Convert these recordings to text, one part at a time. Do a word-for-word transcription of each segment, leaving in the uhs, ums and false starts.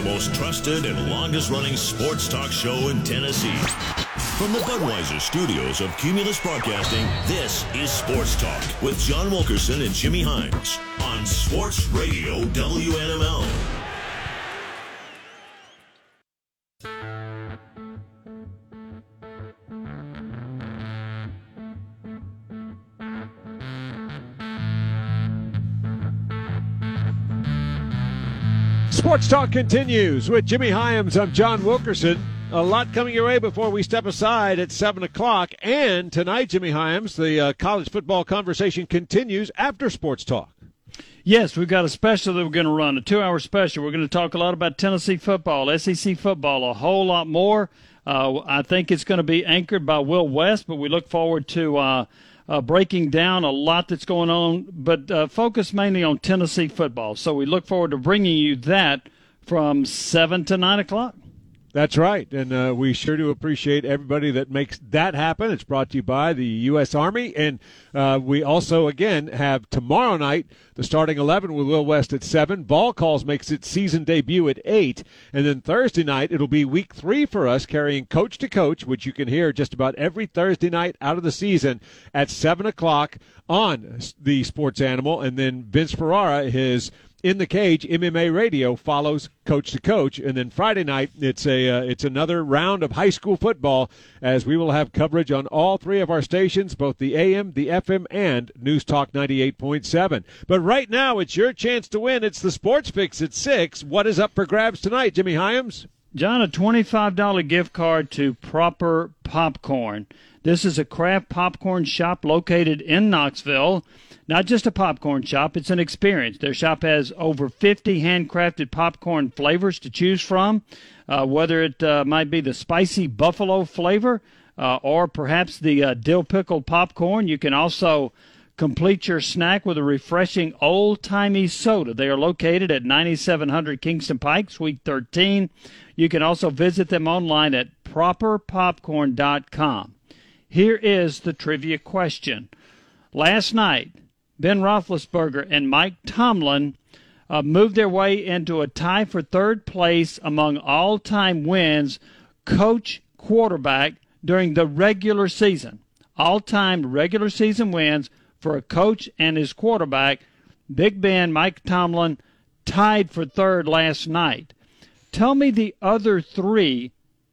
the most trusted and longest-running sports talk show in Tennessee. From the Budweiser studios of Cumulus Broadcasting, this is Sports Talk with John Wilkerson and Jimmy Himes on Sports Radio W N M L. Sports Talk continues with Jimmy Hyams. I'm John Wilkerson. A lot coming your way before we step aside at seven o'clock. And tonight, Jimmy Hyams, the uh, college football conversation continues after Sports Talk. Yes, we've got a special that we're going to run, a two-hour special. We're going to talk a lot about Tennessee football, S E C football, a whole lot more. Uh, I think it's going to be anchored by Will West, but we look forward to uh, uh, breaking down a lot that's going on, but uh, focus mainly on Tennessee football. So we look forward to bringing you that from seven to nine o'clock. That's right, and uh, we sure do appreciate everybody that makes that happen. It's brought to you by the U S Army, and uh, we also, again, have tomorrow night the starting eleven with Will West at seven. Ball Calls makes its season debut at eight, and then Thursday night it'll be week three for us, carrying Coach to Coach, which you can hear just about every Thursday night out of the season at seven o'clock on the Sports Animal, and then Vince Ferrara, his In the Cage M M A Radio, follows Coach to Coach, and then Friday night it's a uh, it's another round of high school football, as we will have coverage on all three of our stations, both the A M, the F M, and News Talk ninety-eight point seven. But right now it's your chance to win. It's the Sports Fix at six. What is up for grabs tonight, Jimmy Hyams? John, a twenty-five dollars gift card to Proper Popcorn. This is a craft popcorn shop located in Knoxville. Not just a popcorn shop, it's an experience. Their shop has over fifty handcrafted popcorn flavors to choose from, uh, whether it uh, might be the spicy buffalo flavor uh, or perhaps the uh, dill pickle popcorn. You can also complete your snack with a refreshing old-timey soda. They are located at ninety-seven hundred Kingston Pike, Suite thirteen. You can also visit them online at proper popcorn dot com. Here is the trivia question. Last night, Ben Roethlisberger and Mike Tomlin uh, moved their way into a tie for third place among all-time wins coach quarterback during the regular season. All-time regular season wins for a coach and his quarterback. Big Ben, Mike Tomlin, tied for third last night. Tell me the other three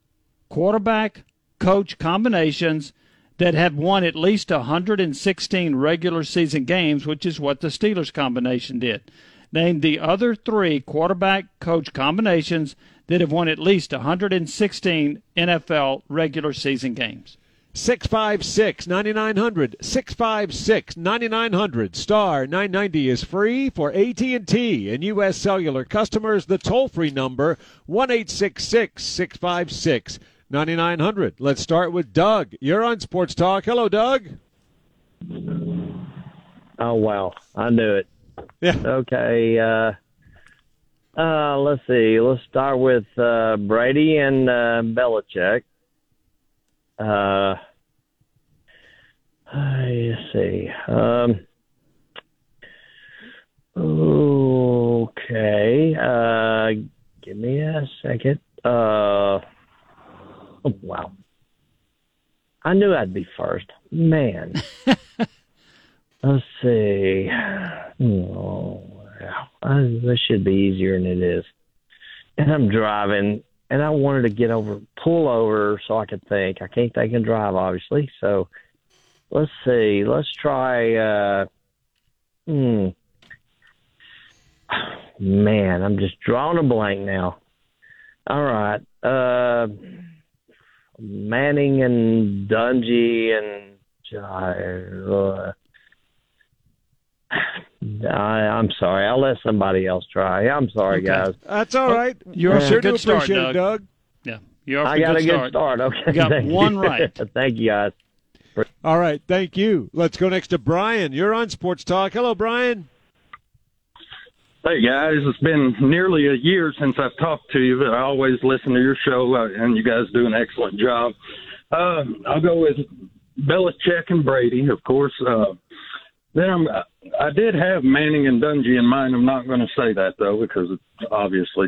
quarterback coach combinations that have won at least one hundred sixteen regular season games, which is what the Steelers combination did. Name the other three quarterback coach combinations that have won at least one hundred sixteen N F L regular season games. six five six, nine nine hundred, six five six, nine nine hundred. Star nine ninety is free for A T and T and U S Cellular customers. The toll-free number, one eight six six, six five six, nine nine hundred. Let's start with Doug. You're on Sports Talk. Hello, Doug. Oh, wow. I knew it. Yeah. Okay. Uh, uh, let's see. Let's start with uh, Brady and uh, Belichick. Uh, let's see. Um, okay. Uh, give me a second. Uh, oh, wow. I knew I'd be first. Man. Let's see. Oh, wow. I, this should be easier than it is. And I'm driving. And I wanted to get over, pull over so I could think. I can't think and drive, obviously. So let's see. Let's try. Uh, hmm. Man, I'm just drawing a blank now. All right. Uh, Manning and Dungy and uh, I, I'm sorry. I'll let somebody else try. I'm sorry, Okay. guys. That's all right. You're off to sure a good do start, appreciate it, Doug. Doug. Yeah, you're off to I got a a good good start. start. Okay. You got Thank one you. right. Thank you, guys. All right. Thank you. Let's go next to Brian. You're on Sports Talk. Hello, Brian. Hey, guys. It's been nearly a year since I've talked to you, but I always listen to your show, uh, and you guys do an excellent job. Uh, I'll go with Belichick and Brady, of course. Uh, then I'm, I did have Manning and Dungy in mind. I'm not going to say that, though, because it's obviously not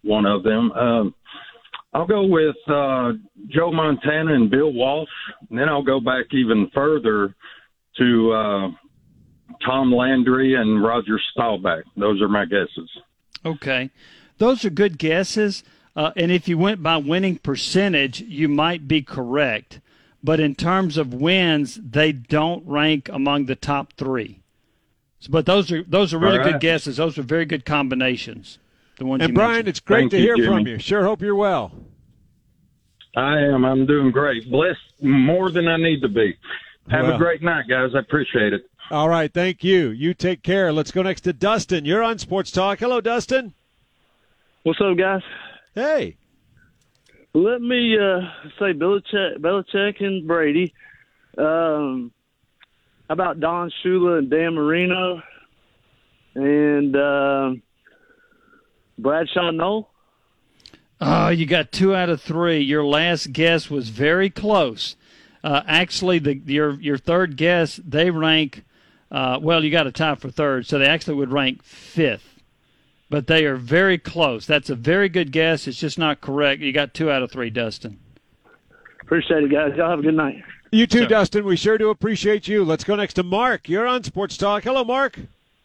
one of them. Um, I'll go with uh, Joe Montana and Bill Walsh, and then I'll go back even further to uh, Tom Landry and Roger Staubach. Those are my guesses. Okay. Those are good guesses. Uh, and if you went by winning percentage, you might be correct. But in terms of wins, they don't rank among the top three. So, but those are those are really right. good guesses. Those are very good combinations. The ones And you Brian, mentioned. it's great Thank to you, hear Jimmy. from you. Sure hope you're well. I am. I'm doing great. Blessed more than I need to be. Have Well. a great night, guys. I appreciate it. All right, thank you. You take care. Let's go next to Dustin. You're on Sports Talk. Hello, Dustin. What's up, guys? Hey. Let me uh, say Belichick, Belichick and Brady. Um, how about Don Shula and Dan Marino and uh, Bradshaw Knoll? Oh, you got two out of three. Your last guess was very close. Uh, actually, the your your third guess, they rank, uh, well, you got a tie for third, so they actually would rank fifth. But they are very close. That's a very good guess. It's just not correct. You got two out of three, Dustin. Appreciate it, guys. Y'all have a good night. You too, Sure. Dustin. We sure do appreciate you. Let's go next to Mark. You're on Sports Talk. Hello, Mark.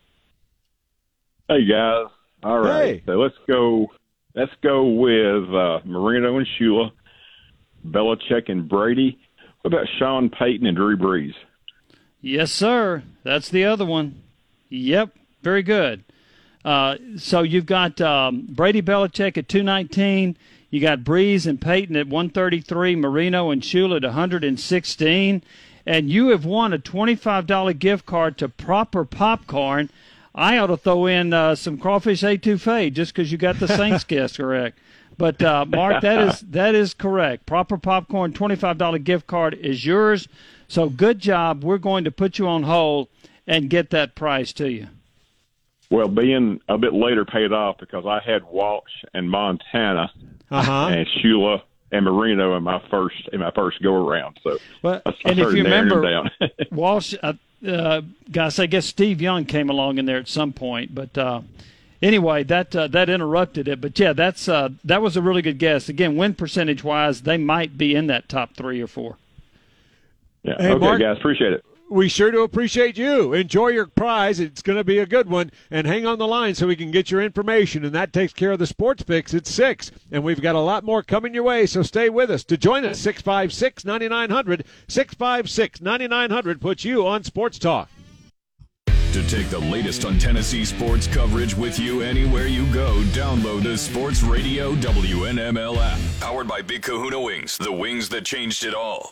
Hey guys, all right. Hey. So let's go. Let's go with uh, Marino and Shula, Belichick and Brady. What about Sean Payton and Drew Brees? Yes, sir. That's the other one. Yep, very good. Uh, so you've got um, Brady Belichick at two nineteen. You got Breeze and Peyton at one thirty-three, Marino and Shula at one sixteen. And you have won a twenty-five dollars gift card to Proper Popcorn. I ought to throw in uh, some crawfish etouffee just because you got the Saints guess correct. But, uh, Mark, that is that is correct. Proper Popcorn, twenty-five dollars gift card is yours. So good job. We're going to put you on hold and get that prize to you. Well, being a bit later paid off because I had Walsh and Montana Uh-huh. and Shula and Marino in my first in my first go around. So Well, I, I and if started you narrowing them remember, down. Walsh, uh, uh, guys, I guess Steve Young came along in there at some point. But uh, anyway, that uh, that interrupted it. But, yeah, that's uh, that was a really good guess. Again, win percentage-wise, they might be in that top three or four. Yeah. Hey, okay, Mark. guys, appreciate it. We sure do appreciate you. Enjoy your prize. It's going to be a good one. And hang on the line so we can get your information. And that takes care of the sports fix at six. And we've got a lot more coming your way, so stay with us. To join us, six five six, nine nine zero zero. six five six, nine nine zero zero puts you on Sports Talk. To take the latest on Tennessee sports coverage with you anywhere you go, download the Sports Radio W N M L app. Powered by Big Kahuna Wings, the wings that changed it all.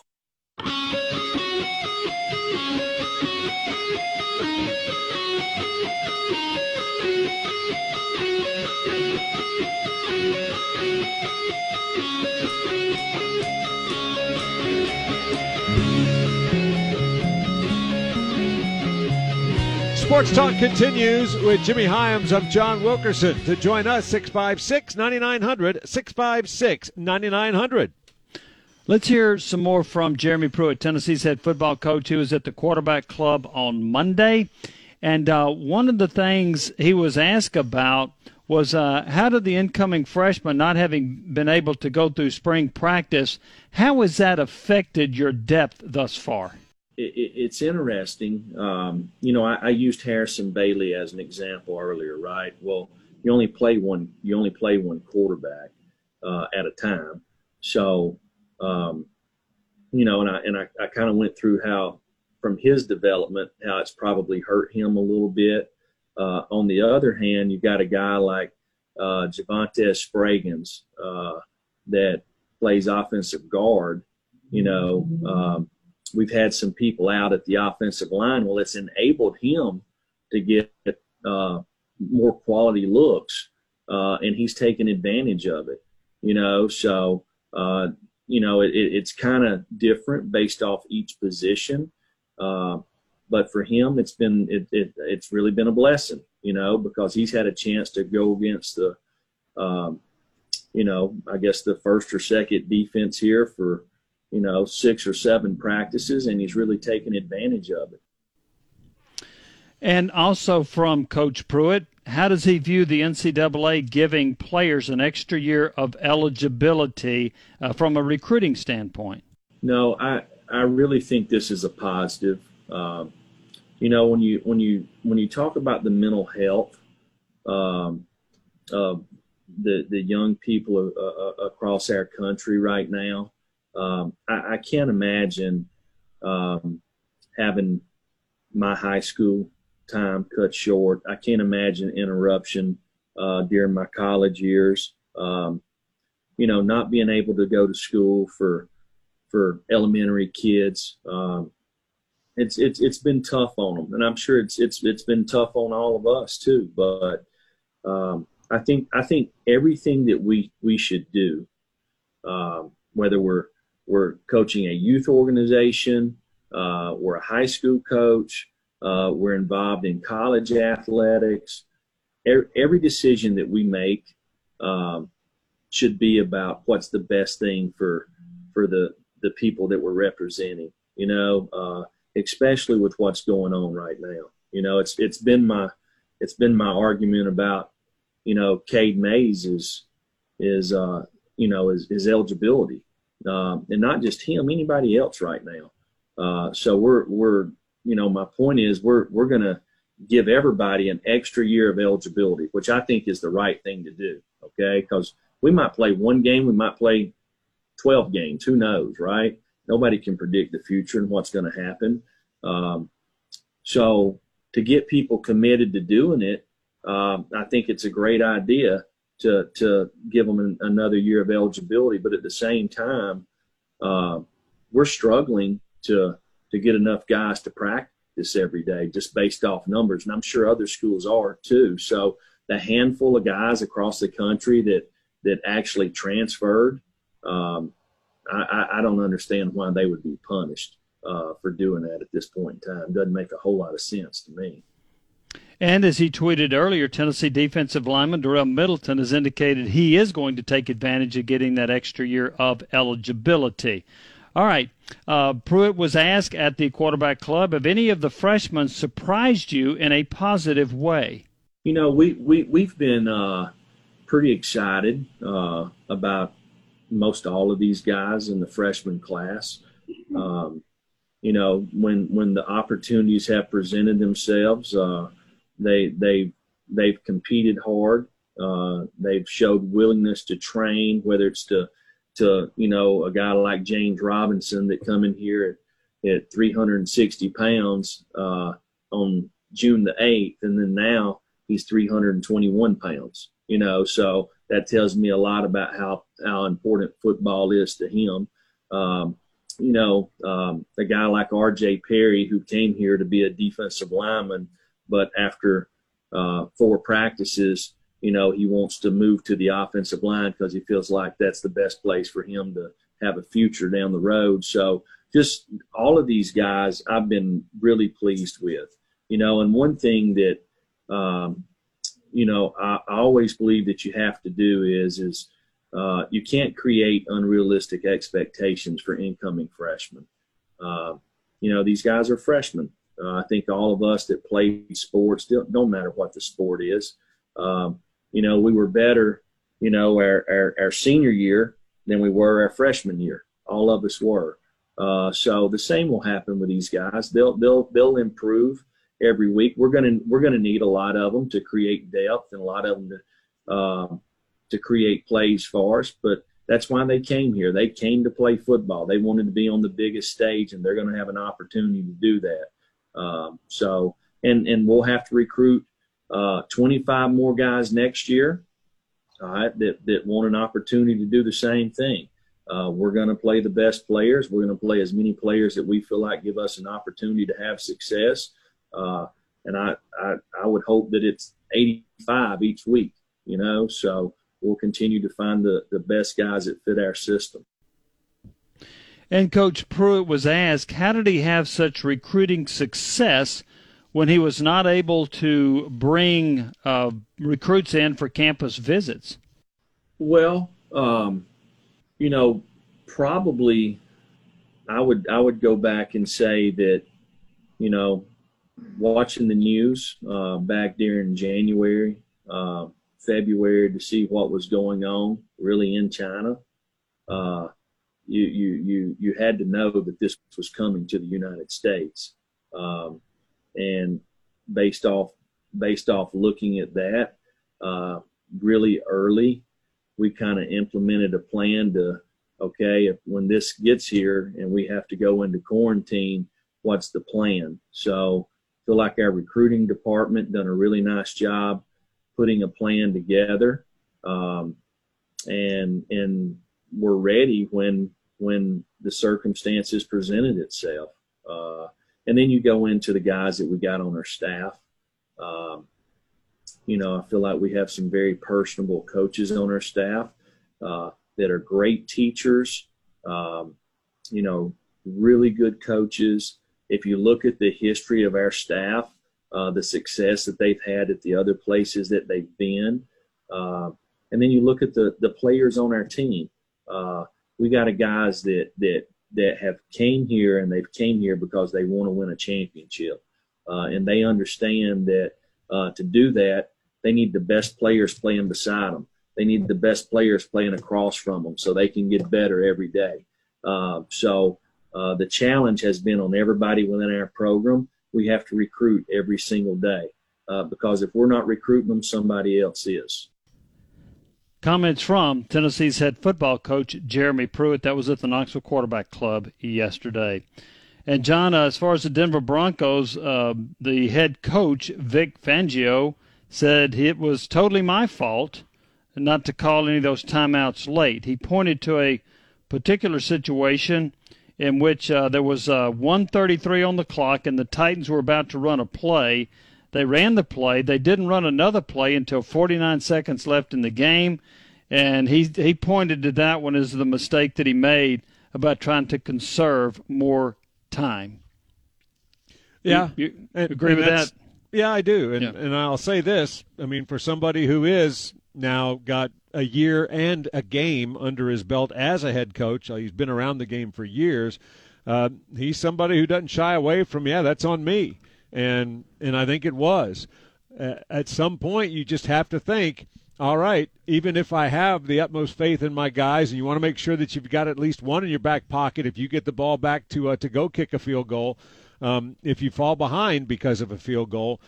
Sports Talk continues with Jimmy Hyams. I'm John Wilkerson. To join us, six five six, nine nine zero zero, six five six, nine nine zero zero. Let's hear some more from Jeremy Pruitt, Tennessee's head football coach, who was at the quarterback club on Monday. And uh, one of the things he was asked about was uh, how did the incoming freshman, not having been able to go through spring practice, how has that affected your depth thus far? It, it, it's interesting. Um, you know, I, I used Harrison Bailey as an example earlier, right? Well, you only play one. You only play one quarterback uh, at a time. So, um, you know, and I and I, I kind of went through how, from his development, how it's probably hurt him a little bit. Uh, on the other hand, you've got a guy like uh, Javonte Spraggins uh, that plays offensive guard. You know. Um, We've had some people out at the offensive line. Well, it's enabled him to get uh, more quality looks, uh, and he's taken advantage of it. You know, so uh, you know it, it's kind of different based off each position. Uh, but for him, it's been it, it it's really been a blessing. You know, because he's had a chance to go against the, um, you know, I guess the first or second defense here for, you know, six or seven practices, and he's really taken advantage of it. And also from Coach Pruitt, how does he view the N C double A giving players an extra year of eligibility uh, from a recruiting standpoint? No, I I really think this is a positive. Um, you know, when you when you when you talk about the mental health um, of the the young people uh, across our country right now, um, I, I can't imagine um, having my high school time cut short. I can't imagine interruption uh, during my college years. Um, you know, not being able to go to school for for elementary kids. Um, it's it's it's been tough on them, and I'm sure it's it's it's been tough on all of us too. But um, I think I think everything that we we should do, um, whether we're we're coaching a youth organization, uh, we're a high school coach, uh, we're involved in college athletics. Every, every decision that we make um, should be about what's the best thing for for the the people that we're representing. You know, uh, especially with what's going on right now. You know, it's it's been my it's been my argument about, you know, Cade Mays is is uh, you know is, is eligibility, um, and not just him, anybody else right now. Uh, so we're we're you know my point is we're we're gonna give everybody an extra year of eligibility, which I think is the right thing to do. Okay, because we might play one game, we might play twelve games. Who knows, right? Nobody can predict the future and what's going to happen. Um, so to get people committed to doing it, um, I think it's a great idea to to give them an, another year of eligibility. But at the same time, uh, we're struggling to to get enough guys to practice every day just based off numbers, and I'm sure other schools are too. So the handful of guys across the country that that actually transferred, um, I, I don't understand why they would be punished uh, for doing that at this point in time. Doesn't make a whole lot of sense to me. And as he tweeted earlier, Tennessee defensive lineman Darrell Middleton has indicated he is going to take advantage of getting that extra year of eligibility. All right. Uh, Pruitt was asked at the quarterback club, have any of the freshmen surprised you in a positive way? You know, we, we, we've been uh, pretty excited uh, about most all of these guys in the freshman class. Um, you know, when when the opportunities have presented themselves, uh, they they they've competed hard. Uh, they've showed willingness to train, whether it's to to you know a guy like James Robinson that come in here at, at three hundred sixty pounds uh, on June the eighth, and then now he's three hundred twenty-one pounds. You know, so that tells me a lot about how, how important football is to him. Um, you know, um, a guy like R J Perry, who came here to be a defensive lineman, but after uh, four practices, you know, he wants to move to the offensive line because he feels like that's the best place for him to have a future down the road. So just all of these guys I've been really pleased with. You know, and one thing that um, – you know, I, I always believe that you have to do is, is uh, you can't create unrealistic expectations for incoming freshmen. Uh, you know, these guys are freshmen. Uh, I think all of us that play sports, don't, don't matter what the sport is, um, you know, we were better, you know, our, our, our senior year than we were our freshman year. All of us were. Uh, so the same will happen with these guys. They'll, they'll, they'll improve every week. We're gonna we're gonna need a lot of them to create depth and a lot of them to um, to create plays for us. But that's why they came here. They came to play football. They wanted to be on the biggest stage, and they're going to have an opportunity to do that. Um, so and and we'll have to recruit uh, twenty-five more guys next year. All right, that that want an opportunity to do the same thing. Uh, we're going to play the best players. We're going to play as many players that we feel like give us an opportunity to have success. Uh, and I, I, I would hope that it's eighty-five each week, you know, so we'll continue to find the, the best guys that fit our system. And Coach Pruitt was asked, how did he have such recruiting success when he was not able to bring uh, recruits in for campus visits? Well, um, you know, probably I would I would go back and say that, you know, watching the news uh, back during January, uh, February to see what was going on really in China, uh, you, you, you, you had to know that this was coming to the United States. Um, and based off, based off looking at that uh, really early, we kind of implemented a plan to, okay, if when this gets here and we have to go into quarantine, what's the plan? So I feel like our recruiting department done a really nice job putting a plan together, um, and and we're ready when when the circumstances presented itself. Uh, and then you go into the guys that we got on our staff. Um, you know, I feel like we have some very personable coaches on our staff uh, that are great teachers, um, you know, really good coaches. If you look at the history of our staff, uh, the success that they've had at the other places that they've been, uh, and then you look at the the players on our team. Uh, we got a guys that that that have came here, and they've came here because they want to win a championship, uh, and they understand that uh, to do that, they need the best players playing beside them. They need the best players playing across from them so they can get better every day. Uh, so uh, the challenge has been on everybody within our program. We have to recruit every single day uh, because if we're not recruiting them, somebody else is. Comments from Tennessee's head football coach, Jeremy Pruitt. That was at the Knoxville Quarterback Club yesterday. And, John, uh, as far as the Denver Broncos, uh, the head coach, Vic Fangio, said it was totally my fault not to call any of those timeouts late. He pointed to a particular situation in which uh, there was uh, one thirty-three on the clock and the Titans were about to run a play. They ran the play. They didn't run another play until forty-nine seconds left in the game, and he he pointed to that one as the mistake that he made about trying to conserve more time. Yeah. You, you and, agree and with that? Yeah, I do. And, Yeah. and I'll say this. I mean, for somebody who is now got a year and a game under his belt as a head coach, he's been around the game for years, uh, he's somebody who doesn't shy away from, yeah, that's on me. And and I think it was. Uh, at some point, you just have to think, all right, even if I have the utmost faith in my guys, and you want to make sure that you've got at least one in your back pocket if you get the ball back to uh, to go kick a field goal, um, if you fall behind because of a field goal,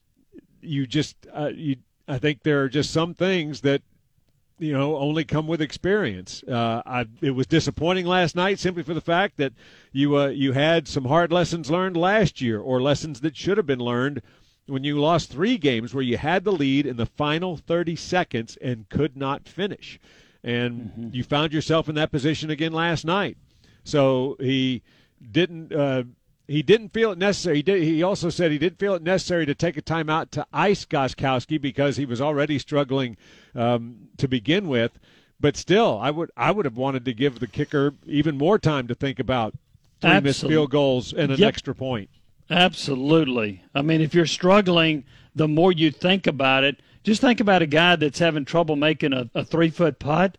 you just uh, you. I think there are just some things that, you know, only come with experience. Uh, I, it was disappointing last night simply for the fact that you uh, you had some hard lessons learned last year, or lessons that should have been learned when you lost three games where you had the lead in the final thirty seconds and could not finish. And mm-hmm. you found yourself in that position again last night. So he didn't uh, he didn't feel it necessary. He, did, he also said he didn't feel it necessary to take a timeout to ice Gostkowski because he was already struggling um, to begin with. But still, I would I would have wanted to give the kicker even more time to think about three missed field goals and an yep. extra point. Absolutely. I mean, if you're struggling, the more you think about it, just think about a guy that's having trouble making a, a three-foot putt,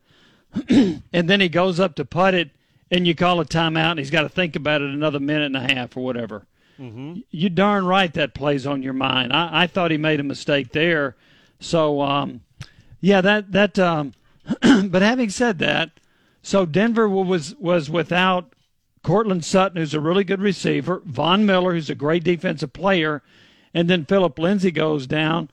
and then he goes up to putt it, and you call a timeout, and he's got to think about it another minute and a half or whatever. Mm-hmm. You darn right that plays on your mind. I, I thought he made a mistake there. So, um, yeah, that that. Um, but having said that, so Denver was was without Cortland Sutton, who's a really good receiver, Von Miller, who's a great defensive player, and then Philip Lindsay goes down.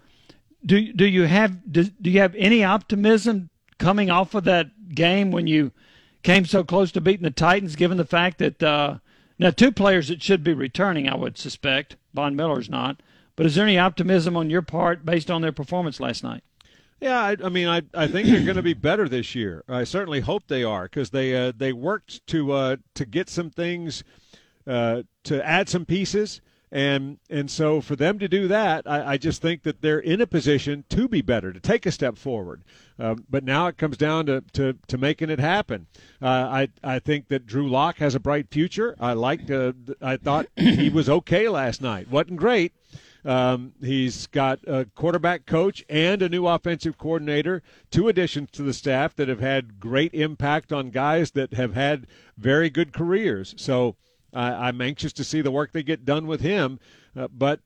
Do do you have do, do you have any optimism coming off of that game when you came so close to beating the Titans, given the fact that uh, now two players that should be returning, I would suspect. Von Miller's not. But is there any optimism on your part based on their performance last night? Yeah, I, I mean, I I think they're going to be better this year. I certainly hope they are because they uh, they worked to uh, to get some things, uh, to add some pieces, and and so for them to do that, I, I just think that they're in a position to be better, to take a step forward. Um, but now it comes down to, to, to making it happen. Uh, I I think that Drew Lock has a bright future. I liked. Uh, I thought he was okay last night. Wasn't great. Um, he's got a quarterback coach and a new offensive coordinator, two additions to the staff that have had great impact on guys that have had very good careers. So uh, I'm anxious to see the work they get done with him. Uh, but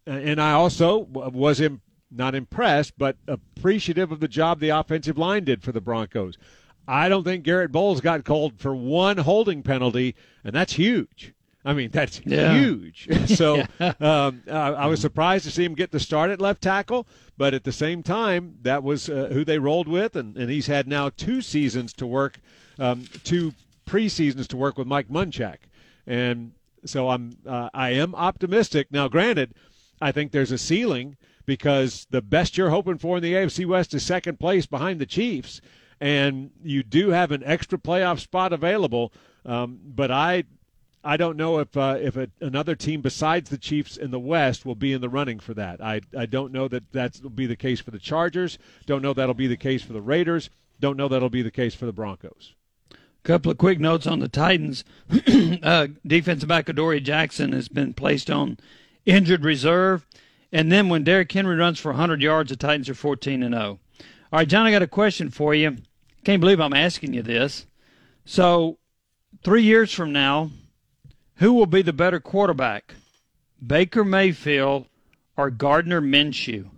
and I also was im- not impressed, but appreciative of the job the offensive line did for the Broncos. I don't think Garrett Bowles got called for one holding penalty, and that's huge. I mean, that's yeah. huge. So um, I, I was surprised to see him get the start at left tackle, but at the same time, that was uh, who they rolled with, and, and he's had now two seasons to work, um, two preseasons to work with Mike Munchak. And so I'm, uh, I am optimistic. Now, granted, I think there's a ceiling because the best you're hoping for in the A F C West is second place behind the Chiefs, and you do have an extra playoff spot available. Um, but I, I don't know if uh, if a, another team besides the Chiefs in the West will be in the running for that. I I don't know that that will be the case for the Chargers. Don't know that'll be the case for the Raiders. Don't know that'll be the case for the Broncos. Couple of quick notes on the Titans. uh, defensive back Adoree Jackson has been placed on injured reserve. And then when Derrick Henry runs for one hundred yards, the Titans are fourteen and oh. All right, John, I got a question for you. Can't believe I'm asking you this. So three years from now, who will be the better quarterback, Baker Mayfield or Gardner Minshew?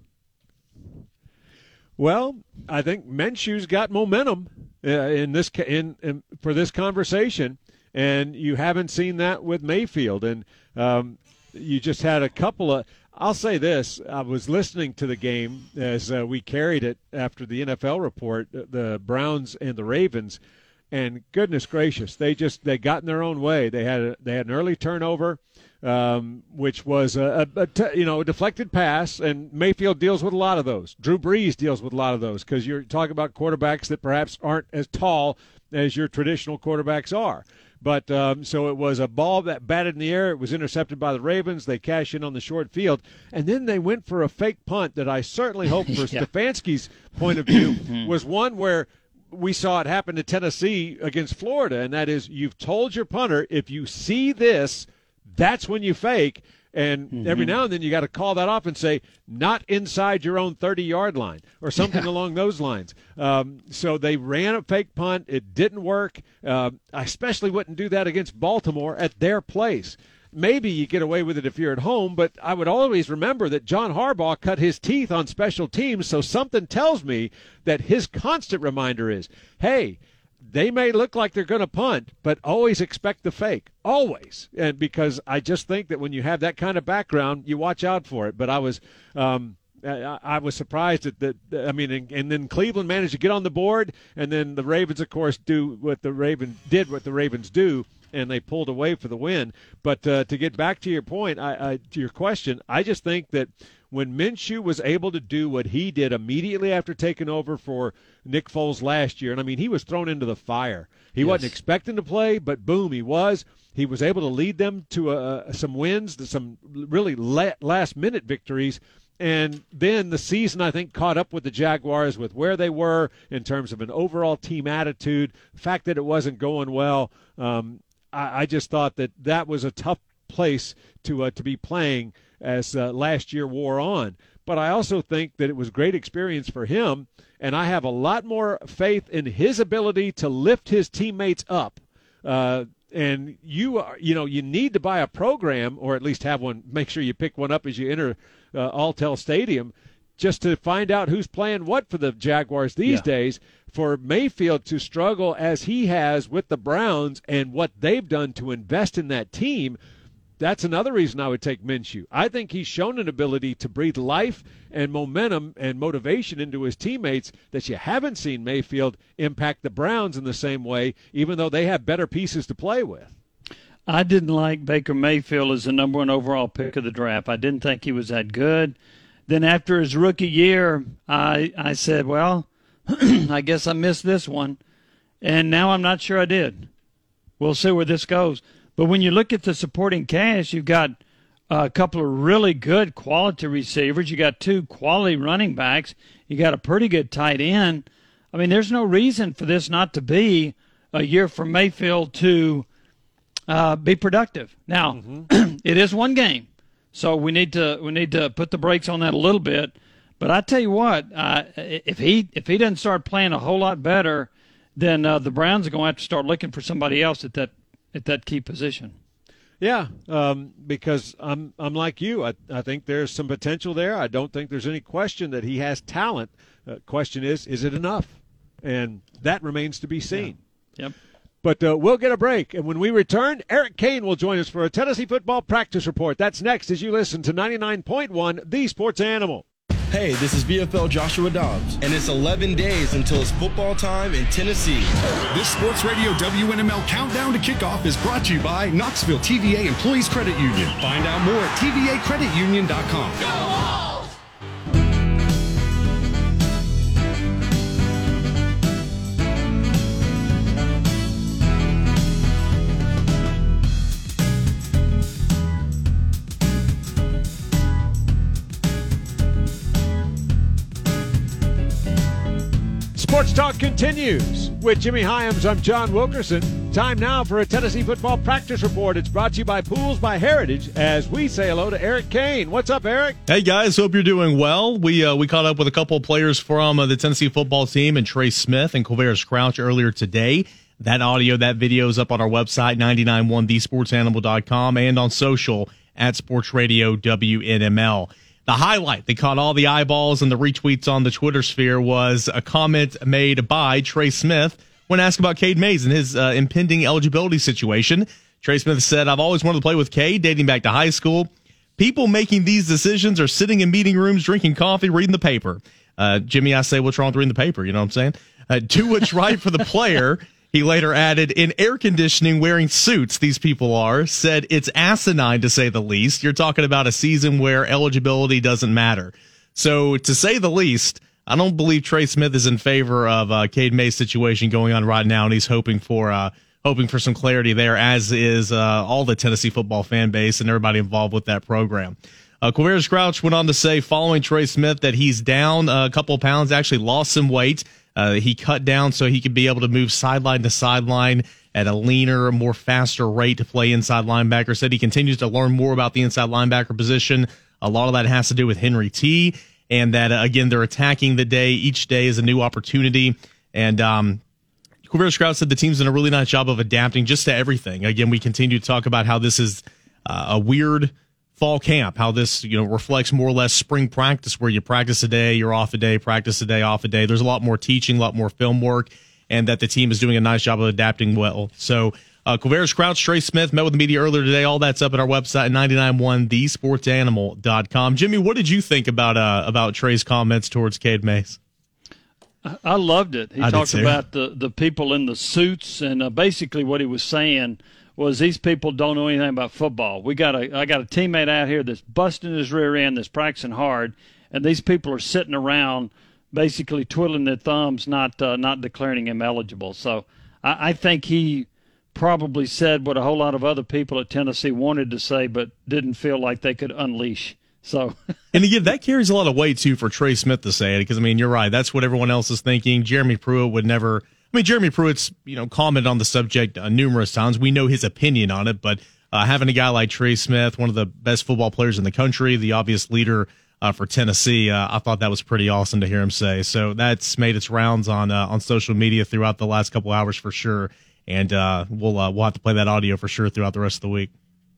Well, I think Minshew's got momentum uh, in this in, in for this conversation, and you haven't seen that with Mayfield. And um, you just had a couple of. I'll say this: I was listening to the game as uh, we carried it after the N F L report, the Browns and the Ravens, and goodness gracious, they just they got in their own way. They had a, they had an early turnover, um, which was a, a, a t- you know a deflected pass, and Mayfield deals with a lot of those. Drew Brees deals with a lot of those because you're talking about quarterbacks that perhaps aren't as tall as your traditional quarterbacks are. But um, so it was a ball that batted in the air. It was intercepted by the Ravens. They cashed in on the short field. And then they went for a fake punt that I certainly hope for yeah. Stefanski's point of view was one where we saw it happen to Tennessee against Florida, and that is you've told your punter, if you see this, that's when you fake. And mm-hmm. every now and then you got to call that off and say, not inside your own thirty-yard line or something yeah. along those lines. Um, so they ran a fake punt. It didn't work. Uh, I especially wouldn't do that against Baltimore at their place. Maybe you get away with it if you're at home, but I would always remember that John Harbaugh cut his teeth on special teams, so something tells me that his constant reminder is, hey, they may look like they're going to punt, but always expect the fake. Always. And because I just think that when you have that kind of background, you watch out for it. But I was um, I, I was surprised at that. I mean, and, and then Cleveland managed to get on the board, and then the Ravens, of course, do what the Ravens did what the Ravens do, and they pulled away for the win. But uh, to get back to your point, I, I, to your question, I just think that when Minshew was able to do what he did immediately after taking over for Nick Foles last year, and I mean, he was thrown into the fire. He yes. wasn't expecting to play, but boom, he was. He was able to lead them to uh, some wins, some really last-minute victories. And then the season, I think, caught up with the Jaguars with where they were in terms of an overall team attitude, the fact that it wasn't going well. Um, I, I just thought that that was a tough place to uh, to be playing as uh, last year wore on. But I also think that it was great experience for him, and I have a lot more faith in his ability to lift his teammates up. Uh, and you are, you know, you need to buy a program, or at least have one. Make sure you pick one up as you enter uh, Alltel Stadium, just to find out who's playing what for the Jaguars these yeah. days. For Mayfield to struggle as he has with the Browns and what they've done to invest in that team, that's another reason I would take Minshew. I think he's shown an ability to breathe life and momentum and motivation into his teammates that you haven't seen Mayfield impact the Browns in the same way, even though they have better pieces to play with. I didn't like Baker Mayfield as the number one overall pick of the draft. I didn't think he was that good. Then after his rookie year, I I said, well, I guess I missed this one. And now I'm not sure I did. We'll see where this goes. But when you look at the supporting cast, you've got a couple of really good quality receivers. You got two quality running backs. You got a pretty good tight end. I mean, there's no reason for this not to be a year for Mayfield to uh, be productive. Now, mm-hmm. it is one game, so we need to we need to put the brakes on that a little bit. But I tell you what, uh, if he if he doesn't start playing a whole lot better, then uh, the Browns are going to have to start looking for somebody else at that at that key position. Yeah, um, because I'm I'm like you. I I think there's some potential there. I don't think there's any question that he has talent. Uh, question is, is it enough? And that remains to be seen. Yeah. Yep. But uh, we'll get a break, and when we return, Eric Kane will join us for a Tennessee football practice report. That's next as you listen to ninety-nine point one, The Sports Animal. Hey, this is V F L Joshua Dobbs, and it's eleven days until it's football time in Tennessee. This Sports Radio W N M L Countdown to Kickoff is brought to you by Knoxville T V A Employees Credit Union. Find out more at T V A credit union dot com. Go Hawks! Sports Talk continues with Jimmy Hyams. I'm John Wilkerson. Time now for a Tennessee football practice report. It's brought to you by Pools by Heritage as we say hello to Eric Kane. What's up, Eric? Hey, guys. Hope you're doing well. We uh, we caught up with a couple of players from uh, the Tennessee football team and Trey Smith and Quavaris Crouch earlier today. That audio, that video is up on our website, nine nine one the sports animal dot com, and on social at Sports Radio W N M L. The highlight that caught all the eyeballs and the retweets on the Twitter sphere was a comment made by Trey Smith when asked about Cade Mays and his uh, impending eligibility situation. Trey Smith said, "I've always wanted to play with Cade, dating back to high school. People making these decisions are sitting in meeting rooms, drinking coffee, reading the paper." Uh, Jimmy, I say, what's wrong with reading the paper? You know what I'm saying? Uh, do what's right for the player. He later added, in air conditioning wearing suits, these people are, said it's asinine to say the least. You're talking about a season where eligibility doesn't matter. So to say the least, I don't believe Trey Smith is in favor of uh, Cade Mays' situation going on right now, and he's hoping for uh, hoping for some clarity there, as is uh, all the Tennessee football fan base and everybody involved with that program. Uh, Quavaris Crouch went on to say, following Trey Smith, that he's down a couple of pounds, actually lost some weight. Uh, he cut down so he could be able to move sideline to sideline at a leaner, more faster rate to play inside linebacker. Said he continues to learn more about the inside linebacker position. A lot of that has to do with Henry T, and that, uh, again, they're attacking the day. Each day is a new opportunity. And um, Quavaris Crouch said the team's done a really nice job of adapting just to everything. Again, we continue to talk about how this is uh, a weird fall camp, how this, you know, reflects more or less spring practice, where you practice a day, you're off a day, practice a day, off a day. There's a lot more teaching, a lot more film work, and that the team is doing a nice job of adapting well. So uh, Quavaris Crouch, Trey Smith met with the media earlier today. All that's up at our website at nine nine one the sports animal dot com. Jimmy, what did you think about uh, about Trey's comments towards Cade Mays? I loved it. He I talked about the, the people in the suits, and uh, basically what he was saying was these people don't know anything about football. We got a I got a teammate out here that's busting his rear end, that's practicing hard, and these people are sitting around basically twiddling their thumbs, not uh, not declaring him eligible. So I, I think he probably said what a whole lot of other people at Tennessee wanted to say, but didn't feel like they could unleash. So, and again, that carries a lot of weight too for Trey Smith to say it, because I mean, you're right. That's what everyone else is thinking. Jeremy Pruitt would never. I mean, Jeremy Pruitt's, you know, commented on the subject uh, numerous times. We know his opinion on it, but uh, having a guy like Trey Smith, one of the best football players in the country, the obvious leader uh, for Tennessee, uh, I thought that was pretty awesome to hear him say. So that's made its rounds on uh, on social media throughout the last couple hours for sure, and uh, we'll uh, we'll have to play that audio for sure throughout the rest of the week.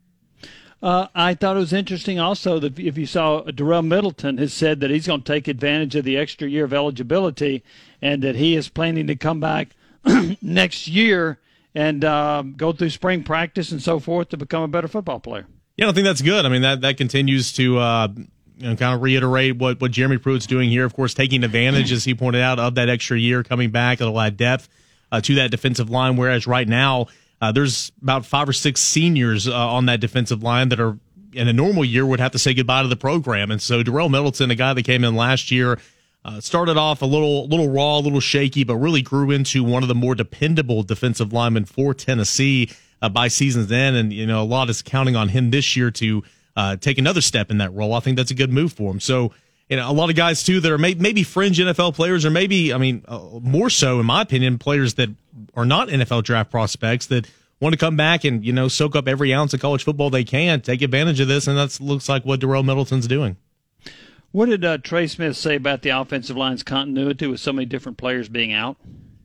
Uh, I thought it was interesting also that if you saw Darrell Middleton has said that he's going to take advantage of the extra year of eligibility, and that he is planning to come back next year and uh, go through spring practice and so forth to become a better football player. Yeah, I think that's good. I mean, that, that continues to uh, you know, kind of reiterate what, what Jeremy Pruitt's doing here. Of course, taking advantage, as he pointed out, of that extra year coming back. It'll add depth uh, to that defensive line, whereas right now, Uh, there's about five or six seniors uh, on that defensive line that are, in a normal year, would have to say goodbye to the program. And so Darrell Middleton, a guy that came in last year, uh, started off a little little raw, a little shaky, but really grew into one of the more dependable defensive linemen for Tennessee uh, by season's end. And, you know, a lot is counting on him this year to uh, take another step in that role. I think that's a good move for him. So, you know, a lot of guys, too, that are may- maybe fringe N F L players, or maybe, I mean, uh, more so, in my opinion, players that are not N F L draft prospects that want to come back and, you know, soak up every ounce of college football they can, take advantage of this, and that looks like what Darrell Middleton's doing. What did uh, Trey Smith say about the offensive line's continuity with so many different players being out?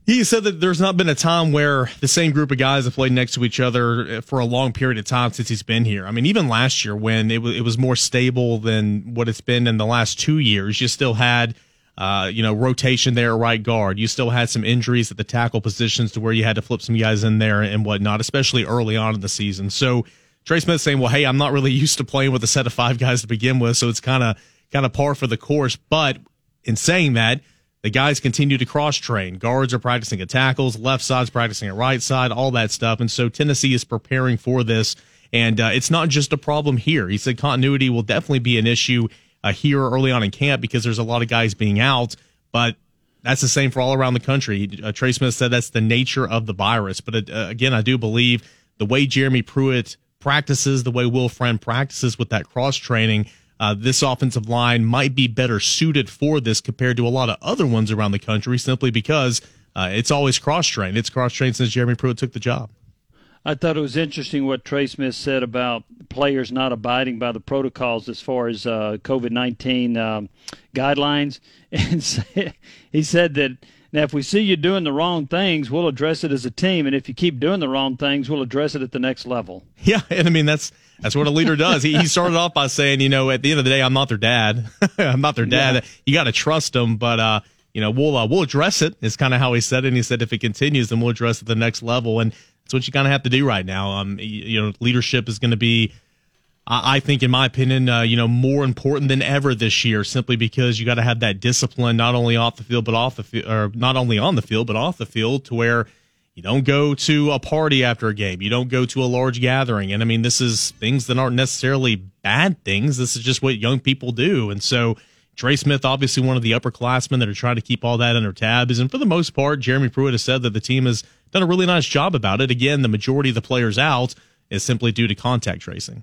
He said that there's not been a time where the same group of guys have played next to each other for a long period of time since he's been here. I mean, even last year when it was, it was more stable than what it's been in the last two years, you still had, uh, you know, rotation there at right guard. You still had some injuries at the tackle positions to where you had to flip some guys in there and whatnot, especially early on in the season. So Trey Smith saying, well, hey, I'm not really used to playing with a set of five guys to begin with, so it's kind of kind of par for the course. But in saying that, the guys continue to cross-train. Guards are practicing at tackles, left side's practicing at right side, all that stuff. And so Tennessee is preparing for this. And uh, it's not just a problem here. He said continuity will definitely be an issue uh, here early on in camp because there's a lot of guys being out. But that's the same for all around the country. Uh, Trey Smith said that's the nature of the virus. But uh, again, I do believe the way Jeremy Pruitt practices, the way Will Friend practices with that cross-training, Uh, this offensive line might be better suited for this compared to a lot of other ones around the country simply because uh, it's always cross-trained. It's cross-trained since Jeremy Pruitt took the job. I thought it was interesting what Trey Smith said about players not abiding by the protocols as far as uh, COVID nineteen um, guidelines. And he said that, now, if we see you doing the wrong things, we'll address it as a team. And if you keep doing the wrong things, we'll address it at the next level. Yeah, and I mean, that's that's what a leader does. He, he started off by saying, you know, at the end of the day, I'm not their dad. I'm not their dad. Yeah. You got to trust them, but, uh, you know, we'll uh, we'll address it is kind of how he said it. And he said if it continues, then we'll address it at the next level. And that's what you kind of have to do right now. Um, you, you know, leadership is going to be, I think, in my opinion, uh, you know, more important than ever this year, simply because you got to have that discipline not only off the field, but off the field, or not only on the field, but off the field, to where you don't go to a party after a game, you don't go to a large gathering. And I mean, this is things that aren't necessarily bad things. This is just what young people do. And so Trey Smith, obviously one of the upperclassmen that are trying to keep all that under tabs. And for the most part, Jeremy Pruitt has said that the team has done a really nice job about it. Again, the majority of the players out is simply due to contact tracing.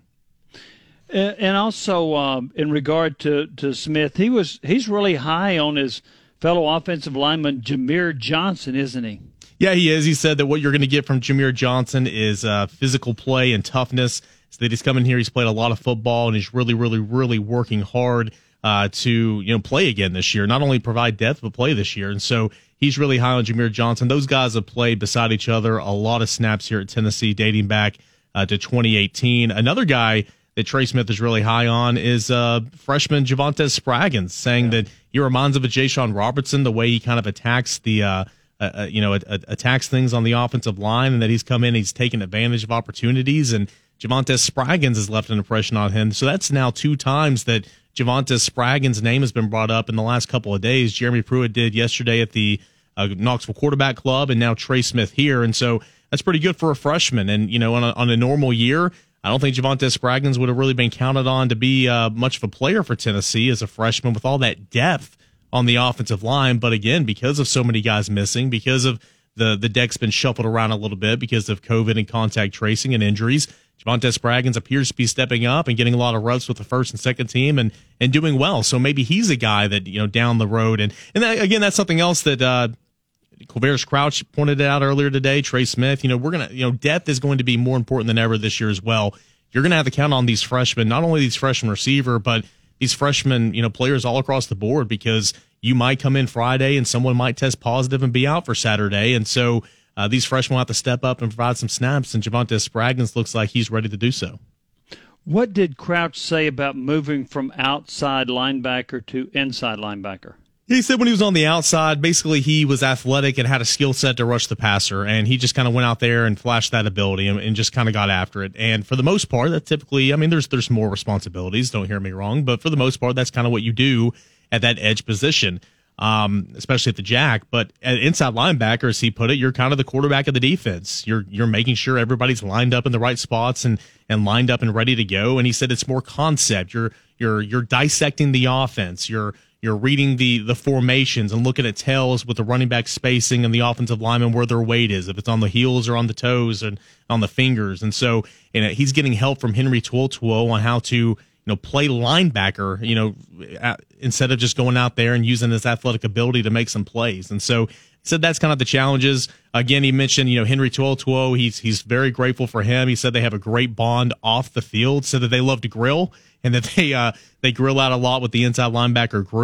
And also, um, in regard to, to Smith, he was he's really high on his fellow offensive lineman Jameer Johnson, isn't he? Yeah, he is. He said that what you're going to get from Jameer Johnson is uh, physical play and toughness. So that he's coming here, he's played a lot of football, and he's really, really, really working hard uh, to you know play again this year. Not only provide depth, but play this year. And so he's really high on Jameer Johnson. Those guys have played beside each other a lot of snaps here at Tennessee, dating back uh, to twenty eighteen. Another guy that Trey Smith is really high on is uh, freshman Javontes Spraggins, saying yeah. that he reminds of a Jashawn Robertson, the way he kind of attacks the, uh, uh, you know, uh, attacks things on the offensive line, and that he's come in, he's taken advantage of opportunities, and Javontes Spraggins has left an impression on him. So that's now two times that Javontes Spraggins' name has been brought up in the last couple of days. Jeremy Pruitt did yesterday at the uh, Knoxville Quarterback Club, and now Trey Smith here, and so that's pretty good for a freshman. And you know, on a, on a normal year, I don't think Javontes Spraggins would have really been counted on to be uh, much of a player for Tennessee as a freshman with all that depth on the offensive line. But again, because of so many guys missing, because of the, the deck's been shuffled around a little bit because of COVID and contact tracing and injuries, Javontes Spraggins appears to be stepping up and getting a lot of reps with the first and second team and, and doing well. So maybe he's a guy that, you know, down the road. And, and that, again, that's something else that, uh, Quavaris Crouch pointed it out earlier today. Trey Smith, you know, we're going to, you know, depth is going to be more important than ever this year as well. You're going to have to count on these freshmen, not only these freshman receiver, but these freshmen, you know, players all across the board, because you might come in Friday and someone might test positive and be out for Saturday. And so uh, these freshmen will have to step up and provide some snaps, and Javontes Spraggins looks like he's ready to do so. What did Crouch say about moving from outside linebacker to inside linebacker? He said when he was on the outside, basically he was athletic and had a skill set to rush the passer, and he just kind of went out there and flashed that ability and, and just kind of got after it. And for the most part, that typically, I mean, there's there's more responsibilities, don't hear me wrong, but for the most part, that's kind of what you do at that edge position, um, especially at the jack. But at inside linebacker, as he put it, you're kind of the quarterback of the defense. You're you're making sure everybody's lined up in the right spots and and lined up and ready to go. And he said it's more concept. You're you're you're dissecting the offense. You're You're reading the the formations and looking at tells with the running back spacing and the offensive lineman where their weight is, if it's on the heels or on the toes and on the fingers. And so, you know, he's getting help from Henry To'oTo'o on how to, you know, play linebacker, you know, at, instead of just going out there and using his athletic ability to make some plays. And so he said that's kind of the challenges. Again, he mentioned, you know, Henry To'oTo'o. He's he's very grateful for him. He said they have a great bond off the field, said that they love to grill and that they uh, they grill out a lot with the inside linebacker group.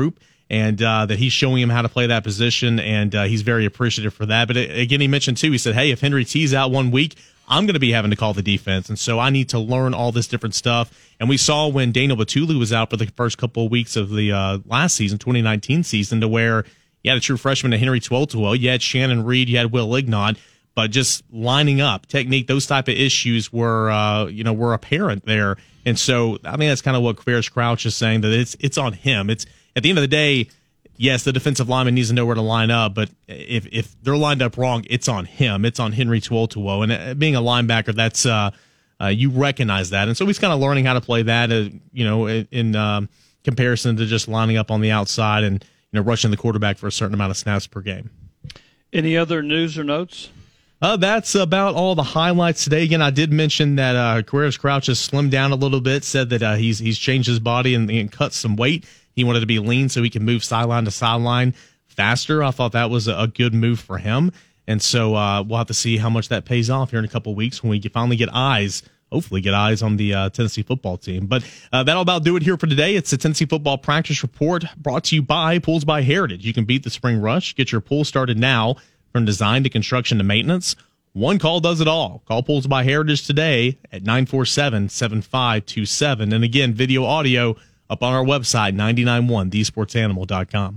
and uh, that he's showing him how to play that position, and uh, he's very appreciative for that. But it, again, he mentioned, too, he said, hey, if Henry T's out one week, I'm going to be having to call the defense, and so I need to learn all this different stuff. And we saw when Daniel Batulu was out for the first couple of weeks of the uh, last season, twenty nineteen season, to where you had a true freshman in Henry Tuotuo, you had Shannon Reed, you had Will Ignont, but just lining up, technique, those type of issues were, uh, you know, were apparent there. And so I think that's kind of what Quavaris Crouch is saying, that it's it's on him. It's at the end of the day, yes, the defensive lineman needs to know where to line up, but if if they're lined up wrong, it's on him. It's on Henry Tuotuo. And uh, being a linebacker, that's uh, uh, you recognize that. And so he's kind of learning how to play that, uh, you know, in, in um, comparison to just lining up on the outside and, you know, rushing the quarterback for a certain amount of snaps per game. Any other news or notes? Uh, that's about all the highlights today. Again, I did mention that uh, Quavaris Crouch has slimmed down a little bit, said that uh, he's he's changed his body and, and cut some weight. He wanted to be lean so he can move sideline to sideline faster. I thought that was a good move for him. And so uh, we'll have to see how much that pays off here in a couple of weeks when we finally get eyes, hopefully get eyes on the uh, Tennessee football team. But uh, that'll about do it here for today. It's the Tennessee Football Practice Report brought to you by Pools by Heritage. You can beat the spring rush. Get your pool started now. From design to construction to maintenance, one call does it all. Call Pools by Heritage today at nine four seven, seven five two seven. And again, video audio up on our website, nine nine one the sports animal dot com.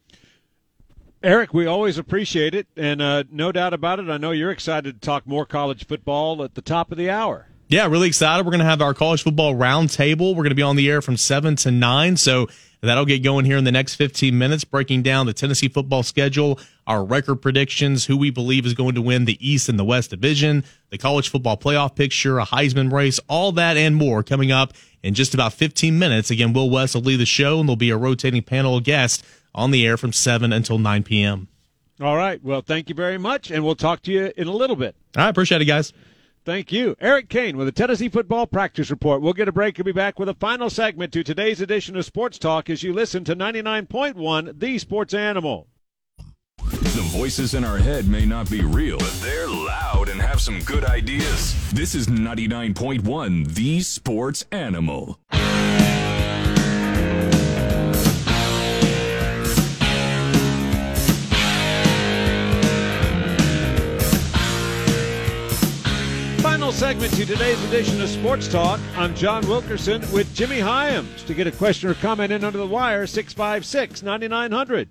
Eric, we always appreciate it, and uh, no doubt about it, I know you're excited to talk more college football at the top of the hour. Yeah, really excited. We're going to have our college football roundtable. We're going to be on the air from seven to nine, so that'll get going here in the next fifteen minutes, breaking down the Tennessee football schedule, our record predictions, who we believe is going to win the East and the West Division, the college football playoff picture, a Heisman race, all that and more coming up in just about fifteen minutes. Again, Will West will lead the show, and there'll be a rotating panel of guests on the air from seven until nine p.m. All right. Well, thank you very much, and we'll talk to you in a little bit. I appreciate it, guys. Thank you. Eric Kane with the Tennessee Football Practice Report. We'll get a break and be back with a final segment to today's edition of Sports Talk as you listen to ninety-nine point one The Sports Animal. The voices in our head may not be real, but they're loud and have some good ideas. This is ninety-nine point one The Sports Animal. Final segment to today's edition of Sports Talk. I'm John Wilkerson with Jimmy Hyams. To get a question or comment in under the wire, six five six, nine nine zero zero.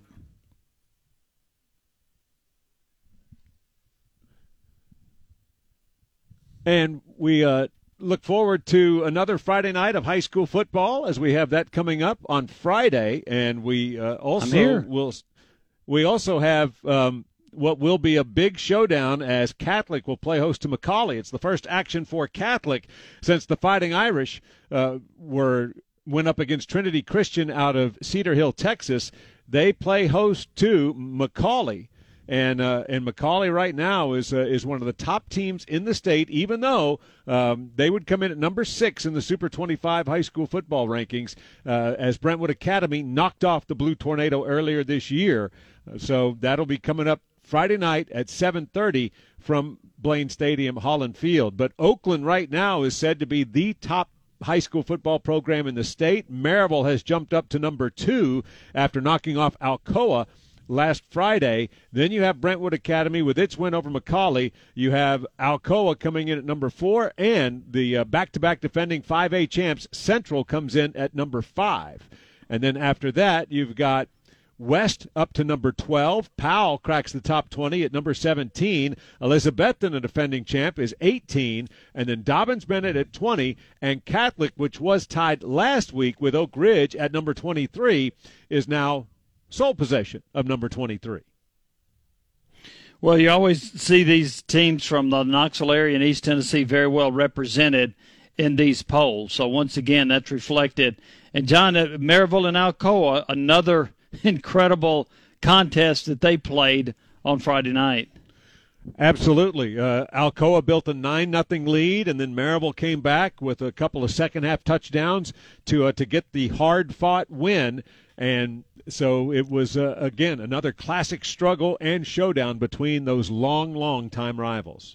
And we uh, look forward to another Friday night of high school football, as we have that coming up on Friday. And we uh, also will we also have um, what will be a big showdown, as Catholic will play host to McCallie. It's the first action for Catholic since the Fighting Irish uh, were went up against Trinity Christian out of Cedar Hill, Texas. They play host to McCallie. And uh, and McCallie right now is uh, is one of the top teams in the state, even though um, they would come in at number six in the Super twenty-five high school football rankings, uh, as Brentwood Academy knocked off the Blue Tornado earlier this year. Uh, so that'll be coming up Friday night at seven thirty from Blaine Stadium, Holland Field. But Oakland right now is said to be the top high school football program in the state. Maryville has jumped up to number two after knocking off Alcoa last Friday. Then you have Brentwood Academy with its win over McCallie. You have Alcoa coming in at number four, and the uh, back-to-back defending five A champs Central comes in at number five. And then after that, you've got West up to number twelve. Powell cracks the top twenty at number seventeen. Elizabethton, a defending champ, is eighteen. And then Dobbins Bennett at twenty. And Catholic, which was tied last week with Oak Ridge at number twenty-three, is now sole possession of number twenty-three. Well, you always see these teams from the Knoxville area and East Tennessee very well represented in these polls. So once again, that's reflected. And John, Maryville and Alcoa, another incredible contest that they played on Friday night. Absolutely. Uh, Alcoa built a nine nothing lead, and then Maryville came back with a couple of second-half touchdowns to uh, to get the hard-fought win. And so it was, uh, again, another classic struggle and showdown between those long, long-time rivals.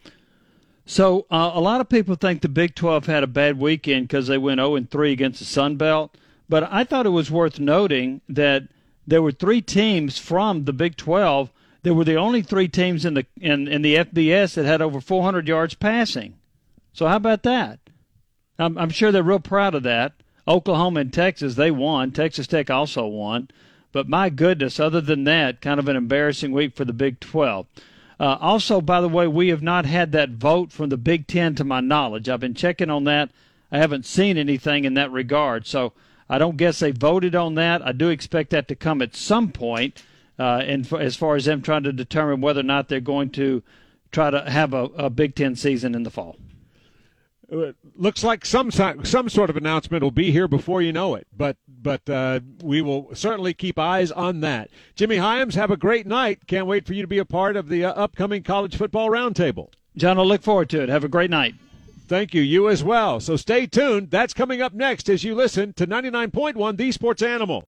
So uh, a lot of people think the Big twelve had a bad weekend because they went oh and three against the Sun Belt. But I thought it was worth noting that there were three teams from the Big twelve. There were the only three teams in the in, in the F B S that had over four hundred yards passing. So how about that? I'm, I'm sure they're real proud of that. Oklahoma and Texas, they won. Texas Tech also won. But my goodness, other than that, kind of an embarrassing week for the Big twelve. Uh, also, by the way, we have not had that vote from the Big Ten to my knowledge. I've been checking on that. I haven't seen anything in that regard. So I don't guess they voted on that. I do expect that to come at some point, uh, and as far as them trying to determine whether or not they're going to try to have a, a Big Ten season in the fall. It looks like some some sort of announcement will be here before you know it, but but uh, we will certainly keep eyes on that. Jimmy Hyams, have a great night. Can't wait for you to be a part of the uh, upcoming College Football Roundtable. John, I'll look forward to it. Have a great night. Thank you. You as well. So stay tuned. That's coming up next as you listen to ninety-nine point one The Sports Animal.